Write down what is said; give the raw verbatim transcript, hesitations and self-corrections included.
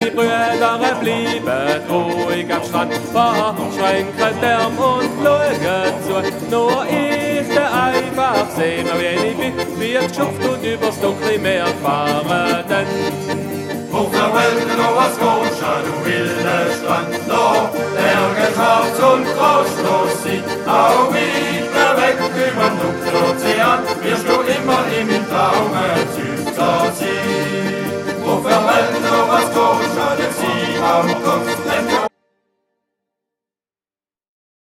die Brüder blieben ruhig am Strand, verschränken Arm und schauen zu. Nur ich, der einfach sehen, wie ich bin, wird geschupft und übers dunkle Meer gefahren. Hoch der Welt, noch was Gotscha, du wilder Strand, noch Berge schwarz und trostlos sie, auch wieder weg über den Ozean, wirst du immer in den Traume Süd zu ziehen. Hoch der Welt, noch was Gotscha, der sie am Kopf